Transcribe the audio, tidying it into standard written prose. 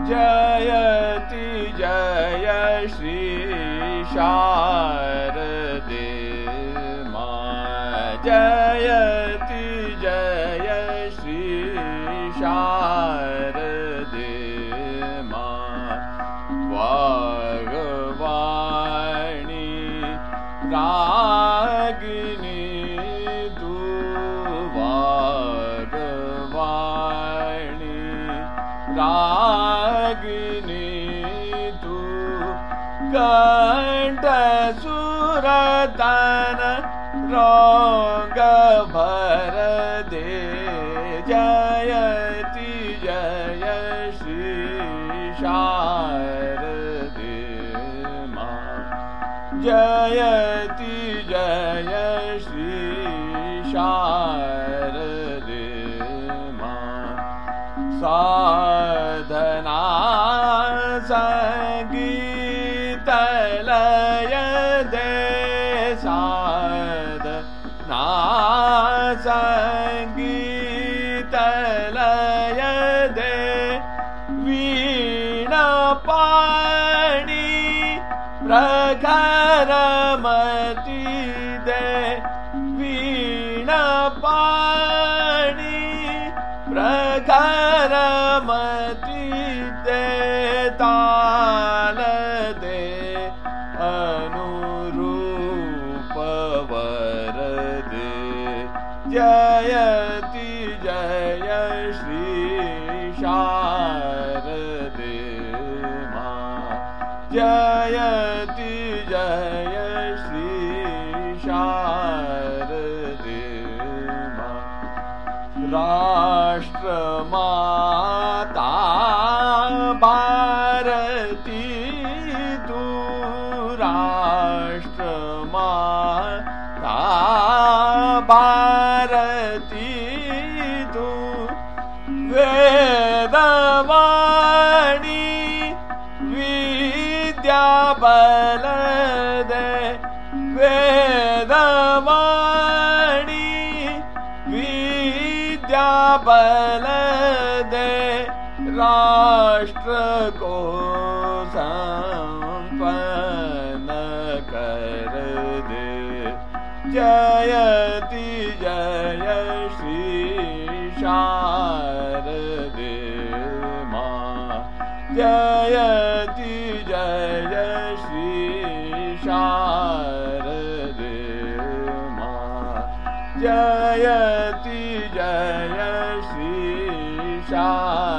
जयति जय श्री शारदे मां जयति जय श्री शारदे मां वाग्वाणी रागिनी तू वाग्वाणी रागिनी तू कंठ सुरतन रोग भर दे जयति जय श्री शारदे मां जयति जय श्री शारदे मां साधना संगीत लय दे साधना संगीत लय दे वीणा पाणी प्रखरमति दे वीणा पाणी प्रखरमति दे ताल दे अनुरूप वर दे जयति जय श्री शारदे मां जयति जय श्री शारदे मां राष्ट्रमाता भारती तू राष्ट्रमाता भारती तू वेदवाणी विद्या बल दे वेदवाणी विद्या बल दे राष्ट्र को संपन्न कर दे जयति जय श्री शारदे मां जयति जय श्री शारदे मां जयति जय श्री शारदे